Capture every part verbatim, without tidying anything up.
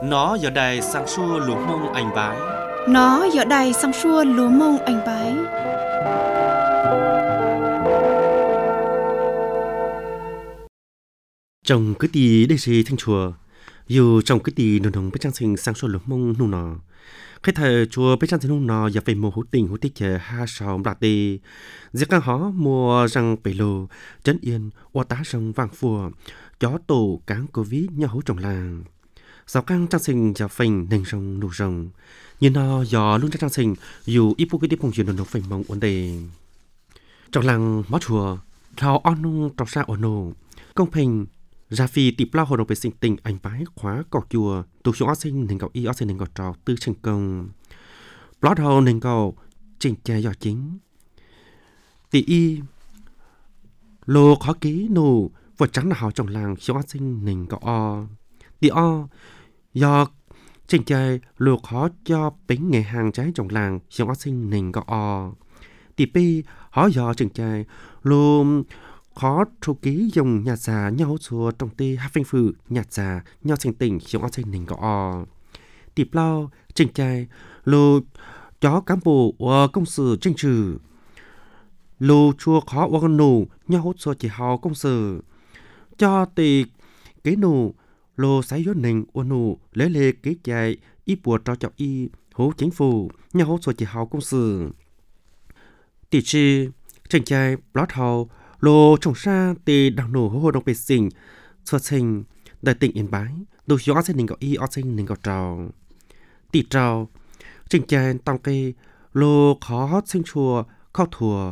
Nó giờ đây sang xua lúa mông anh bái. Nó giờ đây sang xua lúa mông anh bái. Trong cái tí đây gì thanh chùa, dù trong cái tí nồng nồng bên trang sinh sang xua lúa mông nụ nọ. Khi thời chùa bên trang sinh nụ nọ giờ phải mua hữu tình hữu tích chờ ha sào bạc tì. Giết càng hó mua răng bể lô, chấn yên, oa tá răng vàng phùa, chó tổ cáng cô ví nhau hữu trong làng. Giáo căng trang sinh giờ phình nền rồng nụ rồng. Nhưng nó gió luôn trang sinh dù ít bố cái đi phong chuyện nồng nồng phình mong ổn đề. Trong làng mó chùa, thao on nung trọc xa ổn nụ. Công hình ra phi tịp lao hồ đồng về sinh tình anh bái khóa cọc chùa tù xuống áo sinh nền cầu y áo sinh nền cầu trò tư thành công. Lót hồ nền cầu trình chè dò chính. Tỷ y lô khó ký nụ vật trắng là họ trong làng xuống áo sinh nền cầu o. Tỷ o do trình chè lô khó cho bánh nghề hàng trái trong làng xuống áo sinh nền cầu o. Tỷ pi họ do trình chè lô khó thu ký dùng nhà già nhau xua trong tê hát phanh phừ nhà già nhau thành tỉnh xuống áo xanh nền gõ o. Tiệp lao trình trai lô chó cán bộ và công sự tranh trừ lô chua khó và con nụ nhau hốt xua chỉ hào công sự cho tì kế nụ lô sái gió nền và nụ lấy lê kế chạy y bùa cho chọc y hố chính phủ nhau hốt xua chỉ hào công sự tỷ chi trình trai lót hào lô trồng xa tì đào nổ hô hô đồng bề xình xuất sinh đại tỉnh Yên Bái đồ gió sẽ nền gạo y ó sinh nền gạo trào tỷ trào trình chèn tòng kê lô khó sinh chùa khao thùa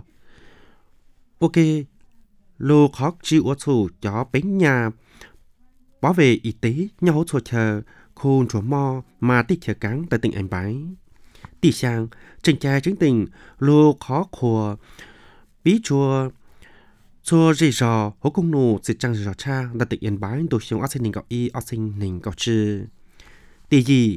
ok lô khó chịu ở thủ cho bánh nhà bảo vệ y tế nhau hỗ trợ chờ khôn chùa mò mà tích chờ cắn tại tỉnh Yên Bái tỷ sang trình chèn chính tỉnh lô khó khùa bí chùa chùa rì rò hố công nụ sự trang rì rò cha đặt tỉnh Yên Bái đồ xuống áo sinh nền gạo y áo sinh nền gạo chư tỷ gì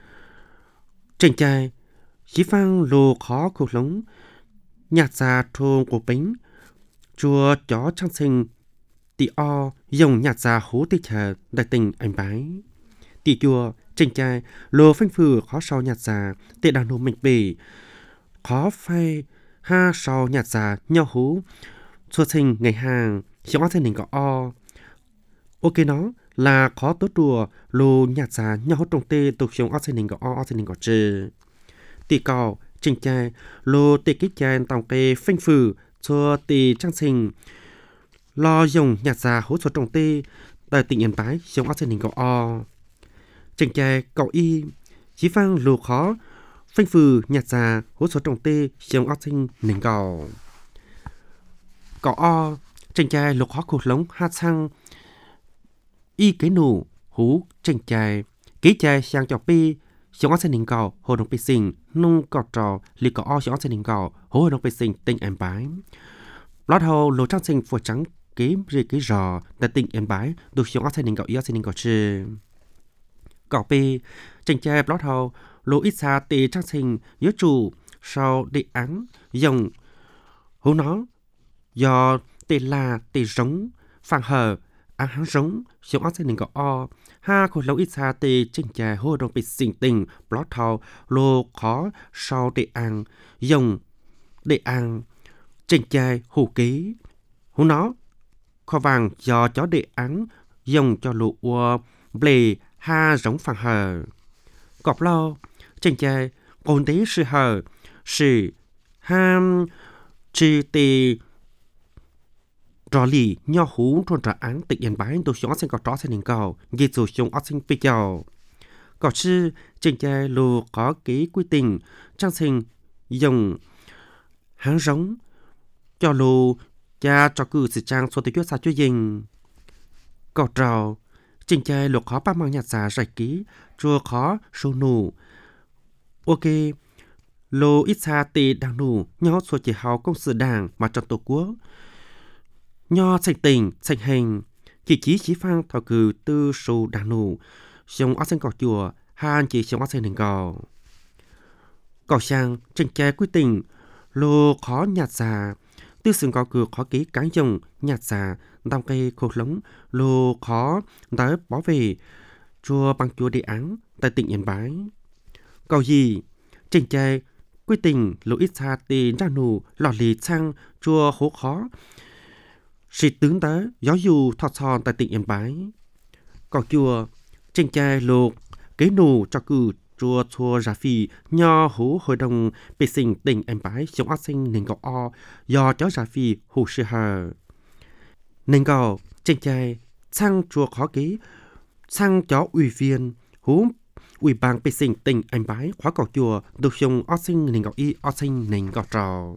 trình trai chỉ phang lô khó cuộc lống nhạt già thôn của bánh chùa chó trang sinh tỷ o dùng nhạt già hố tích chờ đặt tỉnh Yên Bái tỷ chùa trình trai lô phanh phừ khó sau nhạt già tệ đàn nô mình bể khó phai ha sau nhạt già nhau hú xuất sinh ngày hàng trong áo sinh nền gạo o. Ok nó là khó tốt đùa lô nhạt già nhau trong tê tục trong áo sinh nền gạo o áo sinh nền gạo chê. Tỷ cào trình trai lô tê kích chai tòng kê phanh phừ cho tê trang sinh lo dùng nhạt già hỗ trợ trong tê tại tỉnh Yên Bái trong áo sinh nền gạo o. Trình trai cậu y chỉ phang lô khó phanh phừ nhạt già hỗ trợ trong tê trong áo sinh nền gạo cỏ o trình trai lục khó cuộc lống hát sang y kế nụ hú trình trai ký trai sang cho pi xuống áo sinh nền gạo hồ đồng pi sinh nung cỏ trò lì cỏ o xuống áo sinh nền gạo hồ đồng pi sinh tỉnh Yên Bái lót hồ lô trang sinh phù trắng ký rì ký rò tại tỉnh Yên Bái được xuống áo sinh nền gạo y áo sinh nền gạo chê cỏ pi trình trai lót hồ lô ít xa tì trang sinh nhớ chủ sau địa án dòng hú nó do tê la tê giống phang hờ ăn hắn giống xuống áo sinh nền gạo o ha khổ lâu ít xa tê trình trà hô đồng bị xình tình blot thao lô khó sau để ăn dùng để ăn trình trà hủ ký hú nó kho vàng do chó để ăn dùng cho lụ ua blề ha giống phang hờ cọp lo trình trà ổn tí sự hờ sự ham chi tê trò lì nhau hú trôn trả án tỉnh Yên Bái đồ xuống áo sinh có tró sinh nền gạo dì dù xuống áo sinh bì chào có chứ trình trai lô có ký quy tình trang sinh dùng háng giống cho lô cha cho cử sự trang số tới chút xa chú dình có trò trình trai lô khó ba mang nhạt giả rạch ký chua khó sâu nụ ok lô ít xa tì đang nụ nhau số chỉ hào công sự đảng mà trong tổ quốc nho sạch tình sạch hình chỉ chí chỉ phang thảo cử tư sù đàn nụ xong áo xanh cỏ chùa han chỉ xong áo xanh nền gạo cỏ sang trình trai quy tình lô khó nhạt già tư sừng cỏ cử khó ký cán dùng nhạt già đam cây khô lống lô khó đá bảo vệ chùa bằng chùa đề án tại tỉnh Yên Bái. Cầu gì, trình trai, quy tình lộ ít xa tiền ra nụ lọt lì sang chùa hố khó. Sĩ tướng tới gió dù thọt son tại tỉnh Yên Bái. Cầu chùa, trình trai lộ kế nụ cho cử chùa chùa giả phi nho hú hội đồng bệ sinh tỉnh Yên Bái chống ác sinh nên gạo o do cháu giả phi hù sư hờ. Nên gạo, trình trai, sang chùa khó kế, sang cháu ủy viên, hú ủy ban bệ sinh tỉnh Yên Bái khóa cầu chùa được dùng ác sinh nên gạo y ác sinh nên gạo trò.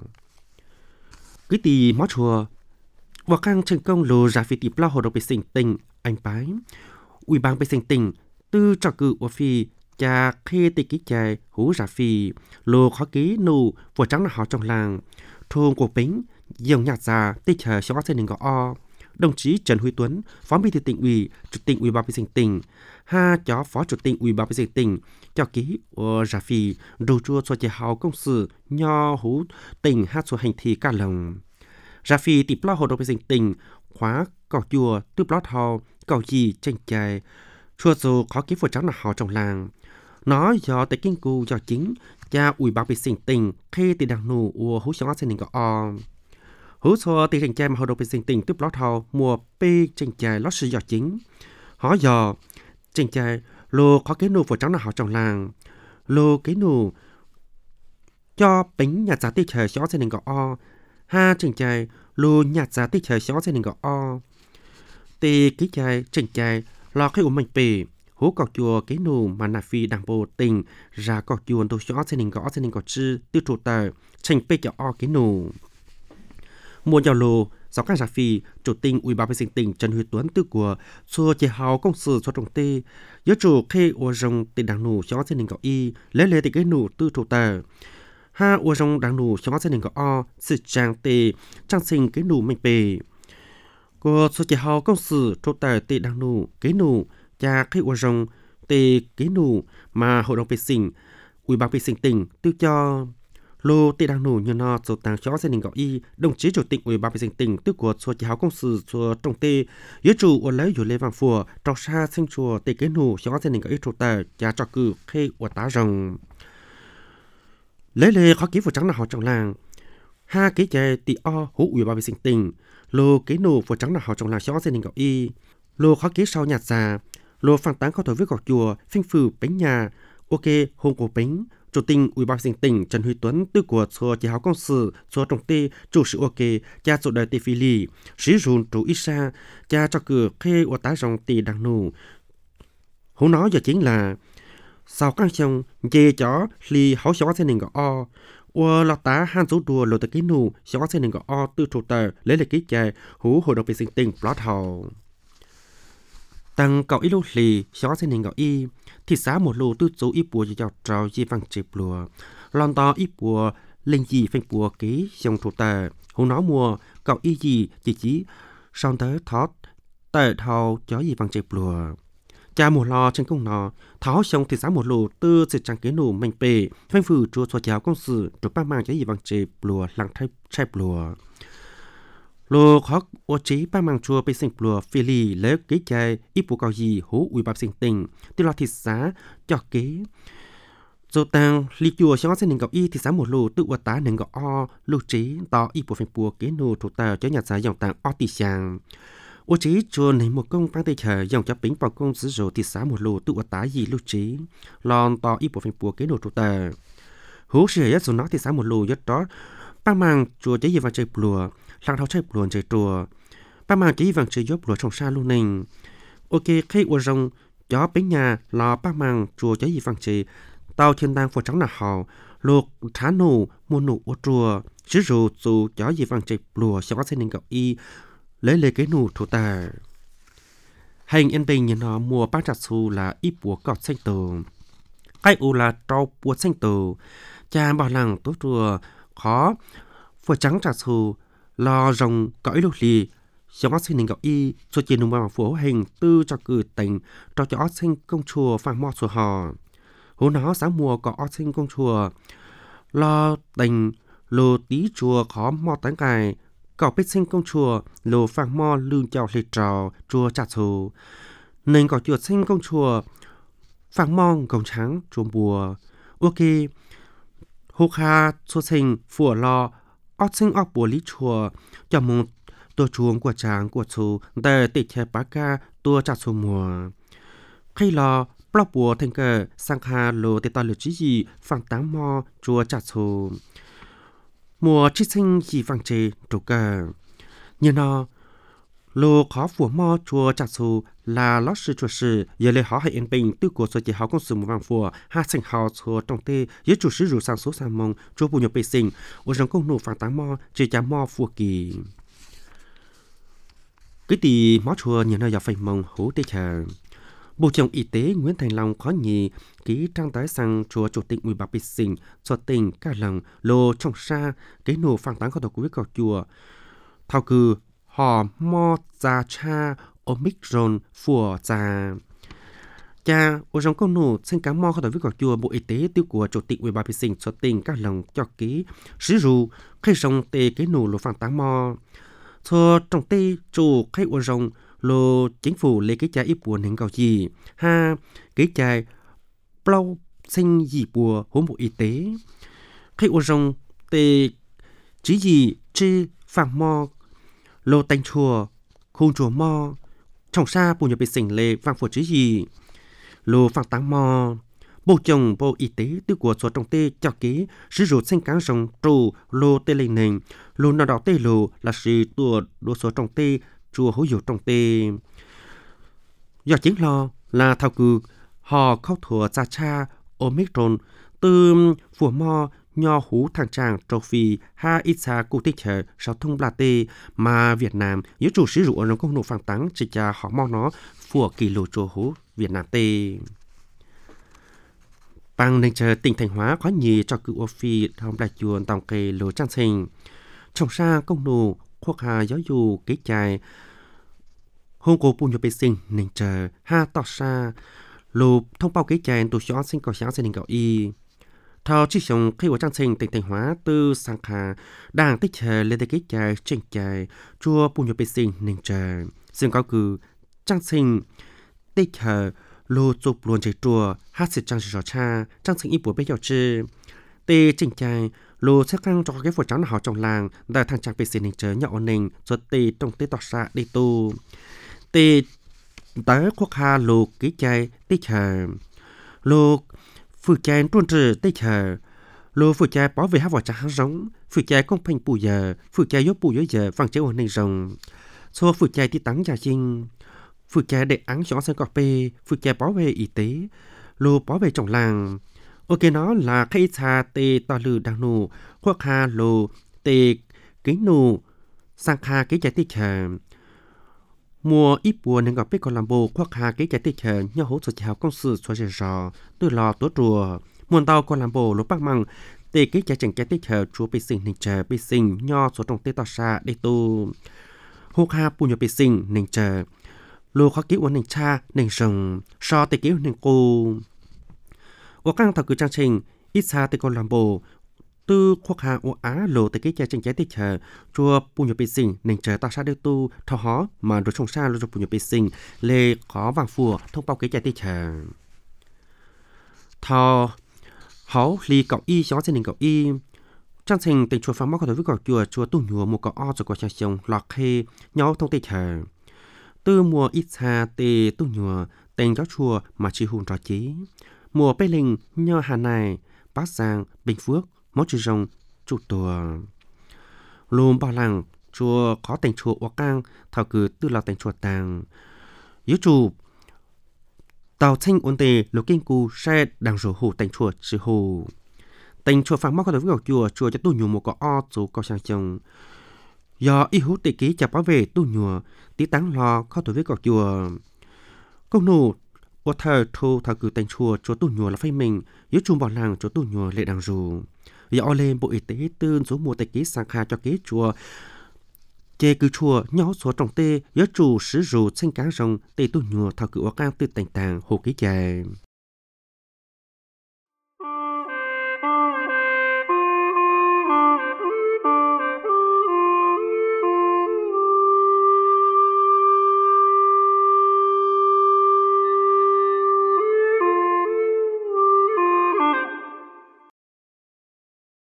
Cứ tì mó chùa, và khang thành công lô giả phi tiếp lao hội đồng bệ sinh tỉnh Yên Bái. Ủy ban bệ sinh tỉnh tư trò cử của phi cha khê tì ký chạy hú giả phi lô khó ký nụ vừa trắng là họ trong làng thôn của bính dòng nhạt già tích chờ cho gia đình có o. Đồng chí Trần Huy Tuấn, Phó Bí thư tỉnh ủy, Chủ tịch Ủy ban bệ sinh tỉnh, ha chó Phó Chủ tịch Ủy ban bệ sinh tỉnh cho ký ở giả phi đồ chua cho chế hào công sự nho hú tỉnh hát số hành thi cả lồng. Giả phi tiếp lo hội đồng bệ sinh tỉnh khóa cầu chùa tư lót hào cầu gì tranh chạy chùa dù khó ký vừa trắng là họ trong làng. Nó do tại kinh cụ do chính cha ủy ban bệ sinh tỉnh khi từ đằng nụ của hú sống gia đình có o. Hú cho từ tranh trai mà hội đồng bệ sinh tỉnh tiếp lót hào mùa bê tranh trai lót sự do chính. Họ do tranh trai lô khó kế nụ vừa trắng là họ trong làng. Lô kế nụ cho bánh nhà giá tích trời cho gia đình có o. Ha tranh trai lô nhà giá tích trời cho gia đình có o. Tì ký trai tranh trai lo khi ủng mạnh bề. Hú cầu chùa kế nụ mà nà phi đảng bộ tỉnh ra cầu chùa đồ cho gia đình có gia đình có chư tư trụ tờ tranh bê cho o kế nụ. Mùa giàu lô, giáo các giả phi, Chủ tịch Ủy ban bệ sinh tỉnh Trần Huy Tuấn tư của xua chế hào công sự cho trồng tê, giới chủ khê ua rồng tỉnh đảng nụ cho gia đình có y, lấy lệ tỉnh kế nụ tư trụ tờ. Ha ua rồng đảng nụ cho gia đình có o, sự trang tê, trang sinh kế nụ mạnh bề. Của xua chế hào công sự trụ tờ tỉnh đảng nụ kế nụ, cha khê ua rồng tê kế nụ mà hội đồng bệ sinh, Ủy ban bệ sinh tỉnh tư cho. Lô tê đang nổ như nó cho tăng cho gia đình gọi y, đồng chí Chủ tịch Ủy ban bệ sinh tỉnh tức của số chỉ hào công sự số trồng tê, giới chủ ở lấy dù lê vàng phùa, trò xa sinh chùa tê kế nổ cho gia đình gọi y trụ tờ, cha cho cử khê của tá rồng. Lấy lê khó ký vụ trắng là họ trong làng, ha ký chạy tì o hú Ủy ban bệ sinh tỉnh, lô kế nổ vụ trắng là họ trong làng cho gia đình gọi y, lô khó ký sau nhạt già, lô phản tán có thổi với gọt chùa, phinh phừ bánh nhà, ok hôn cổ bánh. Chủ tịch Ủy ban bệ sinh tỉnh Trần Huy Tuấn tư của số chỉ hào công sự số trồng tê chủ sự ok cha số đời tê phi lì sử dụng chủ ít xa cha cho cửa khê của tá rồng tì đằng nụ. Hú nói giờ chính là sau các chồng dê chó lì háo xó xe nền gõ o ua lọt tá han số đùa lộ tới cái nụ xó xe nền gõ o tư trụ tờ lấy lại ký chạy hú hội đồng bệ sinh tỉnh plot hào tăng cậu ít lúc lì xó xe nền gõ y thì xá một lô tư số ít bùa cho trò di văng chịp lùa lon to ít bùa lên gì phanh bùa ký dòng thủ tờ hú nói mùa cậu y gì chỉ chỉ xong tới thoát tờ thao chó gì văng chịp lùa cha mùa lo trên công nọ tháo xong thì xá một lô tư sự trang kế nụ mạnh bề phanh phử chùa xóa cháo công sự trục ba mang chó gì văng chịp lùa lăng thay chịp lùa lô khó ô trí ba mang chùa bê sinh lùa phi lì lấy kế chạy ít bùa cầu gì hú ủy ban sinh tình tiêu lo thịt xá cho kế dô tăng lý chùa cho sẽ nền gạo y thì xá một lô tự ua tá nền gạo o lưu trí to ít bùa phanh bùa kế nô thủ tờ cho nhà giá dòng tàng o tì sàng ô trí chùa này một công tăng tây chờ dòng cho bính vào công sử dụng thì xá một lô tự ua tá gì lưu trí lon to ít bùa phanh bùa kế nô thủ tờ hú sẽ nhất dù nó thì xá một lô nhất đó ba mang chùa chế gì vào chơi bùa lăng thao chơi bùa chơi chùa ba mang chế vàng chơi dốt bùa trong xa luôn nình ok khi ua rồng chó bánh nhà lò ba mang chùa chế gì vàng chơi tàu thiên đàng phổ trắng là họ luộc thả nụ mua nụ ua chùa sử dụng dù chó gì vàng chơi bùa sẽ có xe nên gặp y lấy lấy cái nụ thủ tà hành yên bình nhìn họ mua bát trà xu là ít bùa cọt xanh tường cái u là trâu bùa xanh tường cha bảo lăng tốt chùa khó phổ trắng trà xu lo rồng cõi lục lì cho sinh nên gặp y cho chuyện nông bằng phố hình tư cho cử tỉnh cho cho sinh công chùa phang mò chùa hò hú nó sáng mùa có sinh công chùa lo tỉnh lô tí chùa khó mò tán cài có biết sinh công chùa lô phang mò lương chào lịch trò chùa chặt xù nên có chùa sinh công chùa phẳng mong gồng trắng chuồng bùa ok hô kha xô sinh phủa lo ót sinh ót bùa lý chùa cho mongตัวchuงกว่าจางกว่าชูแต่ติดแค่ปากกาตัวจัดสมัวใครรอปลอบบัวทั้งเกอสังคาโลติตาหลุจีจีฝั่งตั้งมอจัวจัดชูมัวชิซิงยีฝั่งเจตุกเกอเนี่ยนอโลขอฝัวมอจัวจัดชูลาล้อสือจัวสืออย่าเลยหอให้เอ็นเป็นตื้อกว่าสจิหากงสือมวังฝัวหาสิงหาชัวตรงเตยึดจุดสือรูสังสุสามมงจัวปุญญไปสิงว่าจังกงหนูฝั่งตั้งมอจีจามอฝัวกีcái tì máu chùa nhìn nơi phải mong hữu tê chờ bộ trưởng y tế Nguyễn Thành Long khó nhì ký trang tái sang chùa chủ tịch ủy ban bê sinh cho tỉnh cả lần lô trong xa cái nổ phản tán của tổ quý cầu chùa thao cử họ mò ra cha omicron phùa ra cha ở trong con nổ xin cảm mò của tổ quý cầu chùa bộ y tế tiêu của chủ tịch ủy ban bê sinh cho tỉnh cả lần cho ký sử dụng khi sông tê cái nổ lô phản tán mò cho trong tây chủ khách ở rồng lô chính phủ lấy cái trái ít buồn hình cầu gì ha cái trái bao sinh gì bùa hỗn bộ y tế khách ở rồng tê chỉ gì chi phẳng mò lô tanh chùa khung chùa mò trong xa bùn nhập bị sỉnh lệ vàng phổ chỉ gì lô phẳng táng mò bộ chồng bộ y tế tiêu của số trong tê cho kế sử dụng sinh cán rồng trù lô tê lên nền lô nào đó tê lô là sự tua đồ số trong tê chùa hữu dụng trong tê do chính lo là thao cử họ khâu thua cha cha omicron từ phù mò nho hú thằng tràng châu phi ha ít xa cụ tích hệ sáu thông bla tê mà Việt Nam giữ chủ sử dụng ở công nổ phản táng chỉ cha họ mò nó phù kỳ lô chùa hú Việt Nam tê bằng nên chờ tỉnh Thanh Hóa có nhì cho cựu phi thông đại chuồn tòng kề lô trang sinh trong xa công nổ khoác hà giáo dù kế chài hôm cô bùn nhập bê sinh nên chờ ha tỏ xa lô thông báo kế chài tổ xóa sinh cầu sáng sinh cầu y thao chỉ sống khi của trang sinh tỉnh Thanh Hóa từ sang khả đang tích chờ lên tới kế chài trình chài chua bùn nhập bê sinh nên chờ xin cáo cử trang sinh tích chờ lô chụp luôn chạy chùa hát sự trang sử cha trang sinh y bùa bê dạo chư tê trình chài lô sẽ căng cho cái phổ trắng họ trong làng đại thằng chàng bê xin hình chớ nhỏ nình rồi tê trong tê tọt xa đi tu tê tới quốc hà lô ký chài tê chờ lô phụ chài tuôn trừ tê chờ lô phụ chài bảo vệ hát vào trắng hát giống phụ chài công phanh bù giờ phụ chài yếu bù yếu giờ phẳng chế ổn nình rồng số phụ chài tí tắng giả chinh phụ chài để áng chó sang cọp bê phụ chài bảo vệ y tế lô bảo vệ trong làng ok nó là khai xa tê to lư đang nụ quốc hà lô tê kính nụ sang kha cái trái tê chờ mùa ít buồn nên gặp biết còn làm bồ quốc hà cái trái tê chờ nhau hỗ trợ chào công sự xóa rẻ rò từ lò tố rùa muôn tàu còn làm bồ lỗ bác măng tê cái trái chẳng trái tê chờ chúa bê sinh nên chờ bê sinh nho số trong tê to xa đây tu hô hà bùn nhờ bê sinh nên chờ lô khó kỹ uốn nên cha nên rồng so tê kỹ nên cô ở các thảo cử trang trình ít xa tê con làm bồ tư quốc hà ô á lô tê cái trái tranh trái tê chờ chùa bùn nhờ bê sinh nên chờ ta xa đưa tu thọ hó mà đồ trong xa lô cho bùn nhờ bê sinh lê khó vàng phùa thông báo cái trái tê chờ thọ hó ly cậu y gió trên nền cậu y trang trình tình chùa phá móc với cậu chùa chùa tu nhùa một cậu o rồi cậu cha chồng lọt khê nhau thông tê chờ tư mùa ít xa tê tu nhùa tên giáo chùa mà chỉ hùng trò chí mùa bê linh nhờ hà này bát giang bình phước món chữ rồng trụ tùa lùm bao làng chùa có thành chùa Ốc Cang thảo cử tư là thành chùa tàng yếu chủ tàu thanh ổn tề lục kinh cù xe đằng rổ hủ thành chùa chữ hủ thành chùa phẳng mắc có thể với chùa chùa cho tu nhùa một có o chủ có sang chồng do y hữu tệ ký chả bảo vệ tu nhùa tí táng lo có thể với chùa công nụ ở thời thu thảo cử thành chùa chùa tu nhùa là phây mình yếu chung bảo làng chùa tu nhùa lệ đằng rù do lên bộ y tế tương số mua tệ ký sang kha cho kế chùa chê cứ chùa nhỏ số trong tê yếu chủ sử dụng sinh cá rồng tê tu nhùa thảo cử ở cang tư thành tàng hồ ký dài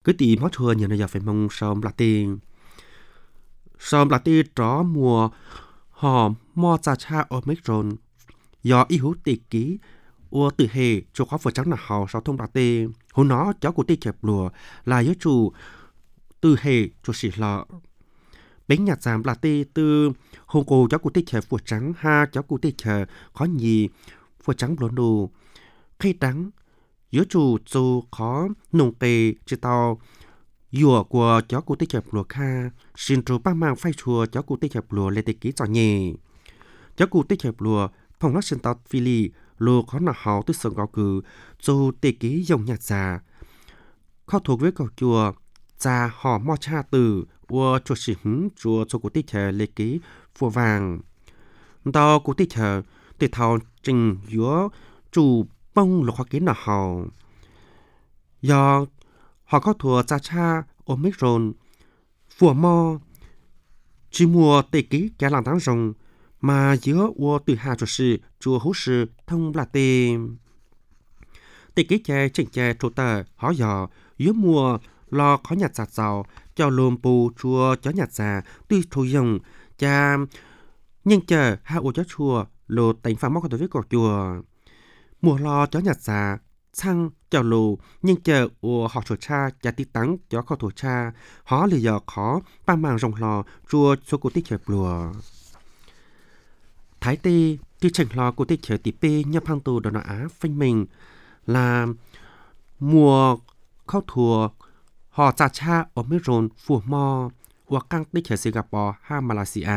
cứ tì mót chùa nhiều nơi phải mong sớm là tiền sớm là tiền đó mùa họ mò cha cha Omicron do y hữu tỷ ký ua từ hệ cho khó vừa trắng là họ sau thông là tiền hữu nó cháu của tì chẹp lùa là yếu chủ từ hệ cho xỉ lọ bánh nhạt giảm là tì từ hôm cô cháu của tì chẹp vừa trắng ha cháu của tì chẹp khó nhì vừa trắng blond đồ khi trắng yếu chủ dù khó nồng tề chỉ tao dùa của cháu cụ tích chập lùa kha xin trù bác mang phai chùa cháu cụ tích chập lùa lê tê ký trò nhẹ cháu cụ tích chập lùa phòng nó xin tao phi lì lùa khó nào hào tức sừng gạo cử dù tê ký dòng nhạt già khó thuộc với cầu chùa già họ mò cha từ ua chùa sĩ hứng chùa cho cụ tích chập lê ký phùa vàng tao cụ tích chập tê thao trình yếu chủ bông lục hoa kiến nào hào do họ có thua cha cha Omicron phùa mò chỉ mùa tây ký cả làng tháng rồng mà giữa ua từ hà cho sự chùa hữu sự thông là tê tây ký chè chỉnh chè trổ tờ họ dò giữa mùa lo khó nhặt giặt giàu cho lùm bù chùa chó nhặt già tuy thù dòng cha nhưng chờ ha ua chó chùa lô đánh phá móc đối với cỏ chùa mùa lo chó nhặt già sang chào lù nhưng chờ ua họ chỗ cha cha tí tắng cho khó thổ cha họ lì giờ khó ba màng rồng lò chua số cụ tích chẹp lùa thái tê tí chảnh lò cụ tích chẹp tí pê nhập hàng tù đồn á phanh mình là mùa khó thùa họ cha cha ở mấy rồn phùa mò hoặc căng tích chẹp Singapore ha Malaysia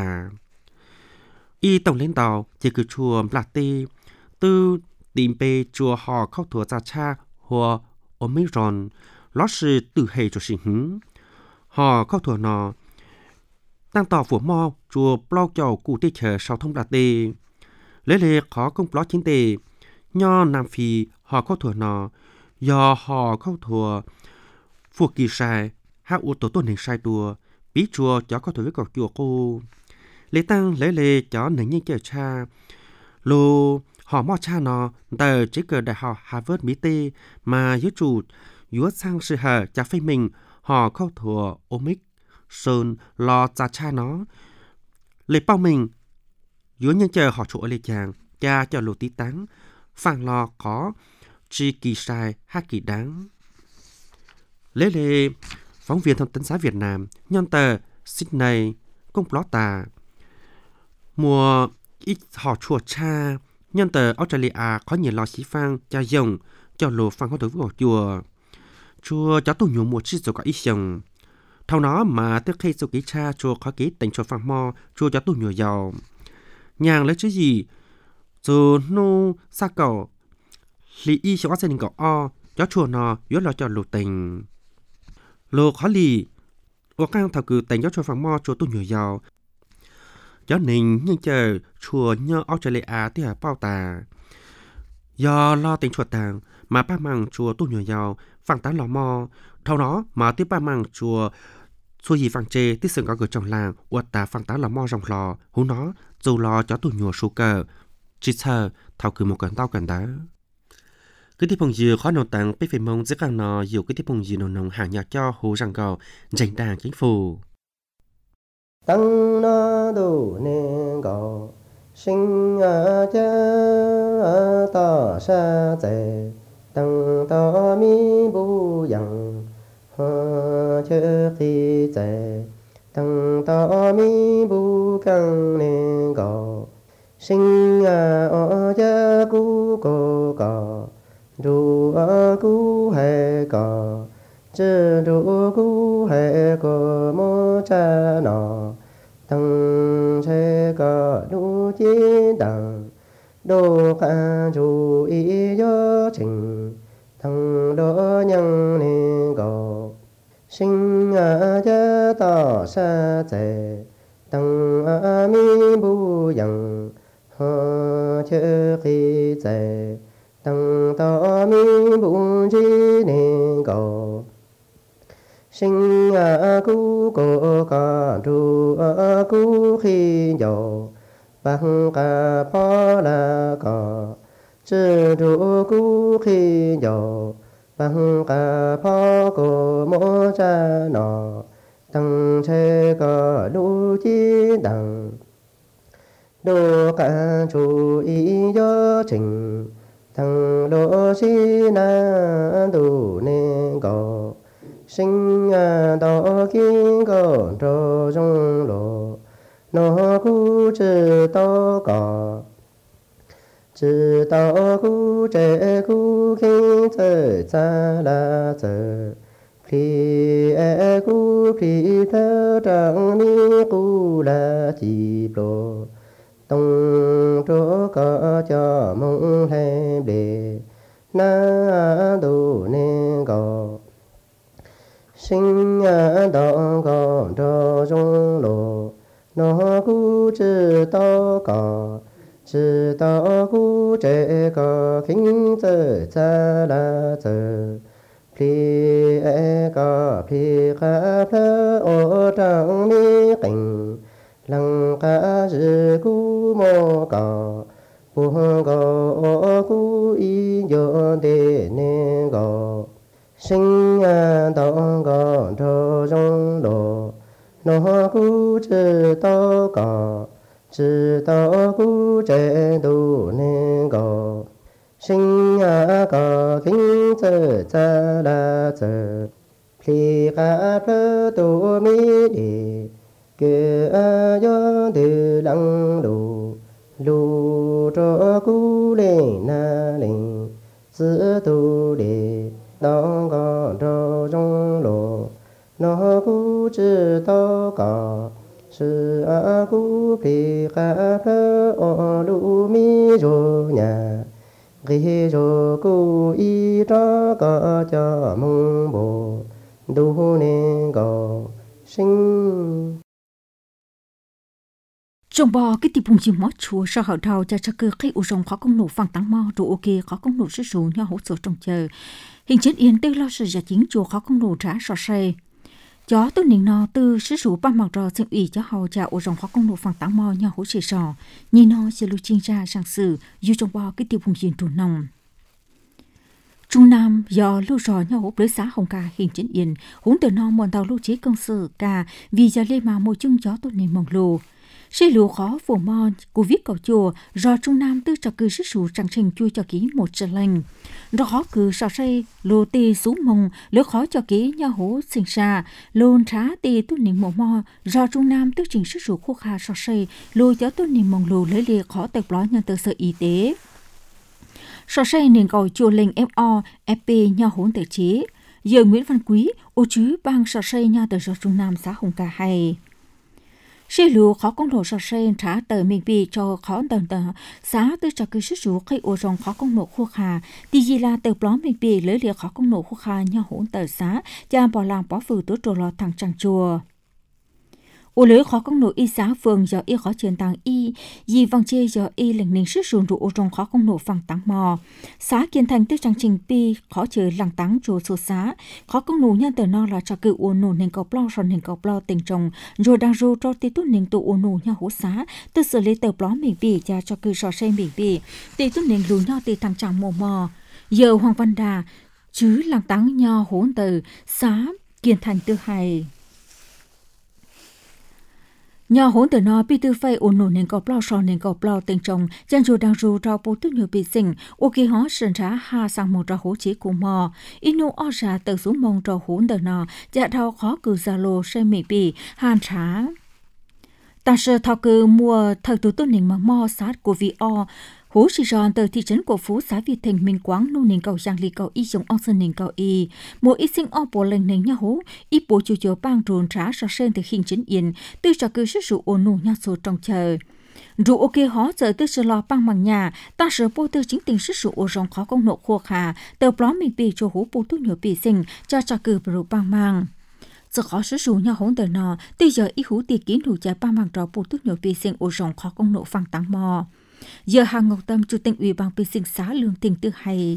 y tổng lên tàu chỉ cứ chùa là tê tư tìm bê chùa họ khóc thua cha cha hoặc Omicron đó là từ hệ cho sinh hứng họ khóc thua nó đang tỏ phủ mò chùa blog cho cụ tê chờ sau thông đạt tê lấy lệ khó công blog chính tê nho Nam Phi họ khóc thua nó do họ khóc thua phụ kỳ sai hạ ưu tổ tôn hình sai đùa bí chùa cho khóc thua với cọc chùa cô lấy tăng lấy lệ cho nền nhiên chờ cha lô họ mò cha nó tờ chế cờ đại học Harvard Mỹ tê mà dưới chủ yếu sang sự hở cha phê mình họ khâu thua omic sơn lo cha cha nó lấy bao mình yếu nhân chờ họ chỗ ở lê chàng cha cho lô tí táng phàng lo có chi kỳ sai hát kỳ đáng lấy lê phóng viên thông tấn xã Việt Nam nhân tờ Sydney công blog tà mùa ít họ chùa cha nhân tờ Australia có nhiều lò xí phang cha dòng cho lô phang có đối với chùa chùa cháu tu nhiều một chiếc rồi có ít dòng thâu nó mà tức khi số ký cha chùa có ký tỉnh chùa phang mò chùa cháu tu nhiều giàu nhàng lấy chứ gì rồi nô xa cầu lì y cho gia đình cậu o cháu chùa nó yếu lo cho lô tình lô khó lì ở cang thảo cử tỉnh cháu chùa phang mò chùa tu nhiều giàu cho nên nhưng chờ chùa nhờ Australia thì là bao tà do lo tính chùa tàng mà ba mang chùa tu nhiều giàu phẳng tán lò mò thâu nó mà tiếp ba mang chùa xua gì phẳng chê tí sừng có cửa trong làng uất tà phẳng tán lò mò rong lò hú nó dù lo cho tu nhiều số cờ chỉ chờ thảo cử một cần tao cần đó cái tiếp phong dừa khó nồng tàng biết về mong rất càng nọ dù cái tiếp phong dừa nồng nồng hàng nhà cho hồ rằng cầu dành đàng chính phủ tăng na du nè gạo sinh a cha ta sa tề tăng ta mi bu yang ha chơ khi tề tăng ta mi bu căng nè gạo sinh a cha cu co ca ru a cu he ca chơ ru cu he ca mo cha nọ tăng chế ca đu chi đằng đô ca chú ý do trình thằng đó nhân nè gạo sinh a cha ta sa tề tăng a mi bu yang ha chơ khi tề tăng ta mi bu chi nè gạo sinh a cu co ca ru a cu khi dầu bằng ca pa la ca chơ ru cu khi dầu bằng cả phó của mỗi cha nọ tăng chế có đủ chi đằng đồ cả chú ý do trình thằng đồ si na đủ nên có sinh đó kiến có trò trong lộ nó cú chữ to có chữ to cú trẻ cú khi trời xa là trời khi e cú khi thơ trăng mi cú là chỉ lộ tông chỗ có cho mong thêm để na đủ nên có sinh đó có trò trong lộ nó cú chữ to có chữ to cú trẻ có khinh trời xa là trời khi e có khi khá phơ ô trăng mi cảnh lăng cá chữ cú mô có buông có ô cú y dô đề nên có sinh đó có trò trong lộ nó cú chữ to có chữ to cú trẻ đủ nên có sinh có kính chữ cha là chữ khi cả phơ tu mi đi kê a yo từ lăng đủ lù cho cú lên na lên giữ tu để đó có trò trong lộ nó cú chữ to có chữ a cú khi cả phơ ô lu mi rô nhà ghi rô cú y cho có cho mong bồ đủ nên có sinh trong bò cái tiệp hùng chim mót chùa sau hậu đầu cho cho cơ cái u rồng khó công nổ phẳng tăng mò trụ ok khó công nổ sử dụng nhau hỗ trợ trong chờ hình chết yên tư lo sự giả chính chùa khó công nổ trả sò xe chó tôi nín nó từ sử dụng ba mặt rò sinh ủy cho hậu cho u rồng khó công nổ phẳng tăng mò nhau hỗ trợ sò nhìn nó sẽ lưu chiên ra sang sử dù trong bò cái tiệp hùng chim trù nòng Trung Nam do lưu rò nhau hỗ với xã Hồng Ca hình chết yên huống từ nó mòn tàu lưu chế công sự cả vì giờ lên mà một chung chó tôi nín mỏng lù xe lúa khó phổ mò của viết cầu chùa do Trung Nam tư cho cư sức sủ trang trình chui cho ký một trở lành do khó cư sao xe lô tì xuống mông lỡ khó cho ký nhau hố sinh xa lôn trá tì tốt nín mồ mò do Trung Nam tư trình sức sủ khô khá sao xe lô cho tốt nín mông lù lấy lìa khó tập ló nhân từ sở y tế sao xe nín cầu chùa lệnh ép o ép pê nhau hốn tự chế giờ Nguyễn Văn Quý ô chứ bang sao xe nhau từ do Trung Nam xã Hồng Ca hay xe lúa khó công nổ sò sen trả tờ mình bị cho khó tờ tờ xã tư cho cứ sức rủ khi ô rong khó công nổ khu hà thì gì là tờ plón mình bị lấy liệt khó công nổ khu hà nhau hỗn tờ xã cha bỏ làng bỏ phử tối trồ lò thằng trăng chùa ô lưới khó công nổ y xã phường giờ y khó truyền tàng y gì văng chê giờ y lệnh ninh sức rủ ô rong khó công nổ phẳng tăng mò xã kiên thành tư trang trình pi khó chờ làng táng chùa số xã khó công nổ nhân tờ no là cho cự ô nổ nên cầu plo rồi nên cầu plo tình trồng rồi đang rô cho tí tốt nên tụ ô nổ nhau hỗ xã tư xử lý tờ pló mình bị cha cho cự sò sen mình bị tí tốt nên lù nhau tí thằng chàng mò mò giờ Hoàng Văn Đà chứ làng táng nhau hỗn tờ xã kiên thành tư hay nhà hỗn từ nó bị tư phây ổn nổ nên có plau sò nên có plau tình trồng chân rồi đang rồi rau bố tốt nhiều bị sinh ok họ sơn trả ha sang một rau hỗ chế của mò inu o ra từ xuống mông rau hỗn từ nó dạ thao khó cử gia lô xem mỹ bị hàn trả ta sợ thao cử mua thời tuổi tốt nên mà mò sát của vị o hố chỉ ròn từ thị trấn của phú xã Việt Thành Minh Quảng nô nền cầu giang lì cầu y giống ông sơn nền cầu y một ít sinh o bộ lệnh nền nhà hố ít bộ chủ chiếu bang trồn trả so sen từ hình chính yên từ cho cứ sức rượu ôn nụ nhà số trong chờ rượu ok hóa giờ từ sự lo bang bằng nhà ta sợ bộ từ chính tình sức rượu rong khó công nộ khô khà từ pló mình bị cho hố bộ tu nhiều bị sinh cho cho cứ rượu bang mang giờ khó sử dụng nhau hỗn tờ nọ từ giờ ít hú tiệt kiến đủ chạy bang bằng trò bộ tu nhiều bị sinh ô rong khó công nộ phăng tăng mò giờ Hà Ngọc Tâm chủ tịch ủy ban bị sinh xã lương tình tư hay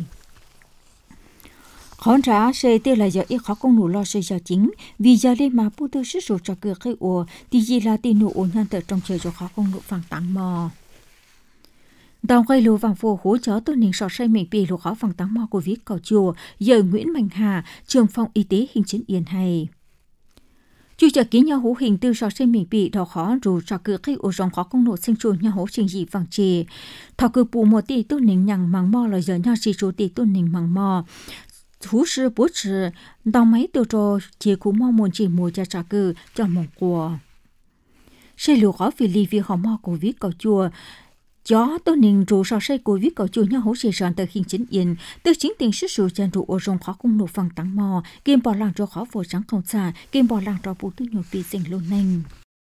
khón trả sẽ tiêu là giờ ít khó công nụ lo sự giờ chính vì giờ lên mà bu tư sử dụng cho cửa cái ủa thì gì là tin nụ ổn nhân từ trong trời cho khó công nụ phẳng tăng mò Tàu gây lô vàng phù hỗ trợ tôi nên sọ say mình bị lô khó phòng tăng mò của viết cầu chùa giờ Nguyễn Mạnh Hà trường phòng y tế hình chính yên hay. Chú trợ ký nhau hữu hình từ sọ say mình bị đào khó dù cho cứ khi ô rong khó công nộ sinh chuồn nhau hữu trình dị vàng chê. Thọ cứ bù một tỷ tôi nên nhằng màng mò là giờ nhau chỉ chú tỷ tôi nên màng mò. Thú sư bố trừ đào máy tiêu trò chỉ cú mò muốn chỉ mua cho trả cư cho mong của. Sẽ lô khó vì lý vì họ mò của viết cầu chùa gió tôi nên rủ sò say của viết cầu chùa nhau hỗ trợ sản từ hình chính yên từ chính tiền sức sử chân rủ ô rong khó công nộp phẳng tăng mò game bỏ làng cho khó phổ trắng không xa game bỏ làng cho bố tư nhiều bị sinh luôn nành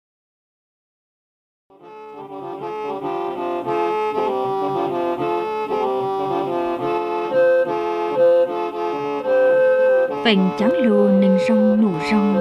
vành trắng lô nên rong nổ rong.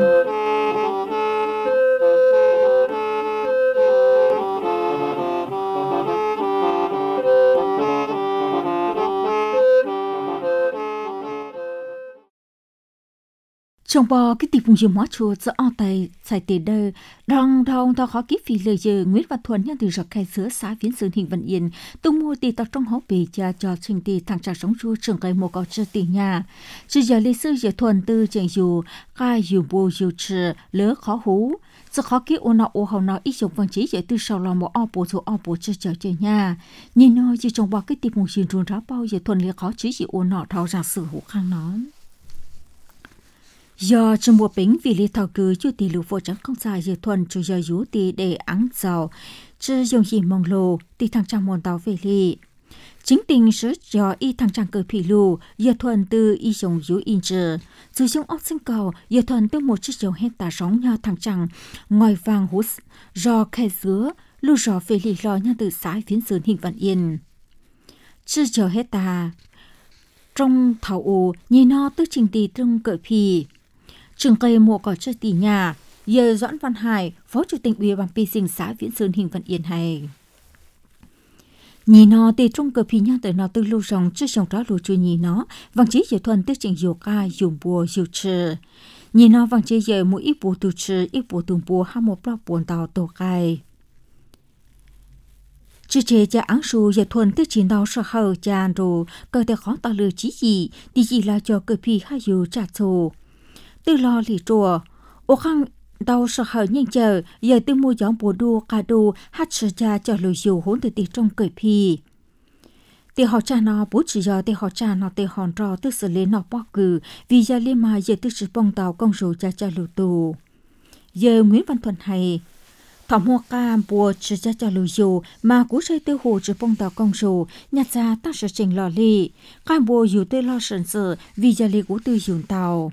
Trong bò cái tiệp vùng dừa mót chùa giữa o tay xài tiền đời rong rong tao khó kiếp vì lời giờ Nguyễn Văn Thuần nhân từ giọt khai sữa xã Viễn Sơn Hình Vận Yên tung mua tiền tao trong hố bì cha cho trình tiền thằng trà sống chua trường cây một cỏ chơi tiền nhà chỉ giờ lịch sử giờ Thuần từ trường dù khai dù bùa dù trừ lỡ khó hú giờ khó kiếp ô nọ ô hầu nọ ít dùng văn chí giờ từ sau lòng một o bùa số o bùa chơi chơi chơi nhà nhìn nói chỉ trong bò cái tiệp vùng dừa run ráo bao giờ Thuần lỡ khó chỉ chỉ ô nọ thao ra sự hữu khang nó. Do trong mùa bính vì lý thảo cử chú tỷ lũ vô trắng không dài dự thuần chú giờ dũ tỷ để áng giàu chứ dùng gì mong lô tỷ thằng trang môn tàu về lý. Chính tình sự do y thằng trang cử phỉ lù dự thuần từ y dùng dũ in trừ. Dù dùng ốc sinh cầu dự thuần từ một chiếc dầu hết tà sóng nhau thằng trang ngoài vàng hút do khe dứa lưu rõ về lý lo nhau từ xã Viễn Sơn Hình Vận Yên. Chứ giờ hết tà trong thảo ủ nhìn nó tư trình tỷ trong cỡ phỉ. Trường cây mùa cỏ chơi tỷ nhà, giờ Doãn Văn Hải, Phó Chủ tịch Ủy ban Pi Sinh xã Viễn Sơn Hình Vận Yên hay. Nhìn nó thì trong cờ phi nhau tới nó từ lưu rong chưa xong đó lưu chui nhìn nó, vàng chí giờ thuần tới trình dù ca, dùng bùa, dù trừ. Nhìn nó vàng chí giờ mỗi ít bùa tù trừ, ít bùa tù bùa, hai một bao buồn tàu tổ cài. Chứ chế cha áng su giờ thuần tới chín đau sợ hờ chàn rồi, cơ thể khó tạo lừa chí gì, thì gì là cho cờ phi hai dù trả thù. Từ lo lì chùa, ô khăn đau sợ hở nhanh chờ, giờ từ mua gió bùa đua cà đu hát sợ cha cho lùi dù hốn từ tì trong cởi phi. Tì họ cha nó bố chỉ giờ tì họ cha nó tì hòn rò từ xử lý nó bó cử, vì giờ liên mà giờ từ sự bông tàu công rủ cha cha lù tù. Giờ Nguyễn Văn Thuần hay, thọ mua cam bùa chỉ cha cha lùi dù mà cú xây tư hồ chỉ bông tàu công rủ, nhặt ra tăng sự trình lò lì, cam bùa dù tư lo sẵn sự vì giờ lì cú tư dùng tàu.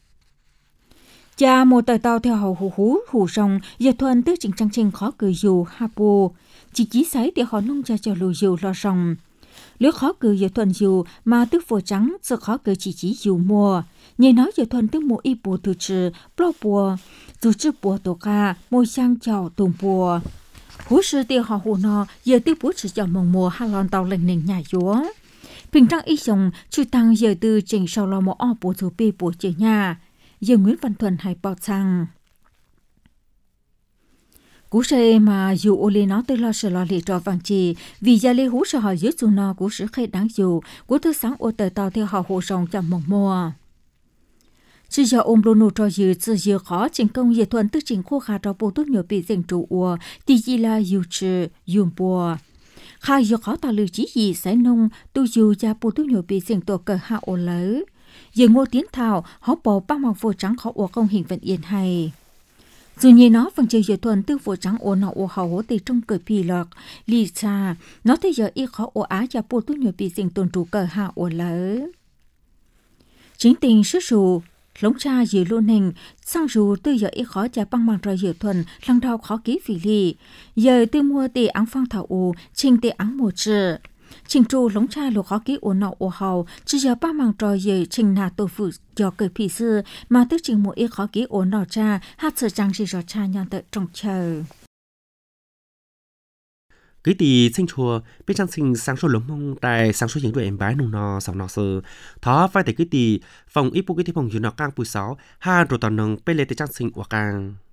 Cha một tờ tàu theo hầu hú hú hú rong, giờ thuần tư trình trang trình khó cười dù hà bù. Chỉ chí sấy để họ nông cha cho lù dù lo rong. Nếu khó cười giờ thuần dù mà tức phổ trắng, giờ khó cười chỉ chí dù mùa. Nhờ nói giờ thuần tức mùa y bùa từ trừ, bò bùa, dù chứ bùa tổ ca, môi sang chào tùng bùa. Hú sư tiêu họ hù nọ, giờ tư bố sử cho mong mùa hà lon tàu lệnh nền nhà dúa. Bình trang y dòng, chú tăng giờ tư trình sau lo mùa o bùa thủ bì bùa chơi nhà. Giờ Nguyễn Văn Thuần hay bảo rằng cú xe mà dù ô lê nó tới lo sợ lo lì trò vàng trì vì gia lê hú sợ họ dưới dù nó cú sự khai đáng dù cú thứ sáng ô tờ tàu theo họ hồ rồng chậm mộng mùa. Chứ giờ ôm lô nô trò dư chứ dư khó trình công giờ Thuần tức trình khô khá trò bố tốt nhiều bị dành trụ ua thì gì là dù trừ dùng bùa. Khá dù khó tạo lưu chí gì sẽ nông tu dù gia bố tốt nhiều bị dành tổ cờ hạ ô lỡ. Giờ Ngô Tiến Thảo họ bỏ ba màu phổ trắng khó ủa công hình Vận Yên hay. Dù như nó phần chơi giờ Thuần tư phổ trắng ủa nọ ủa hậu từ trong cờ pì lọt lì xa nó thấy giờ y khó ủa á và bố tốt nhiều bị dành tồn trụ cờ hạ ủa lỡ. Chính tình sức rù lống cha dự luôn hình sang rù từ giờ y khó và băng bằng rồi giờ Thuần lăng đau khó ký phỉ lì giờ tư mua tì áng phong thảo ủ trình tì áng một trừ. Trình trù lống cha lục khó ký ổ nọ ổ hầu, chứ giờ ba màng trò dễ trình nà tổ phụ cho cởi phì sư, mà tức trình một ít khó ký ổ nọ cha, hát sự trang gì rõ cha nhọn tự trong chờ. Cái tỷ sinh chùa, biết trang sinh sáng số lống mông tại sáng số những đuổi em bái nung nọ sòng nọ sơ. Thó phải tại cái tỷ, phòng ít bố cái tỷ phòng dù nọ càng bùi sáu, ha rồi tòn nâng bê lê tới trang sinh ổ càng.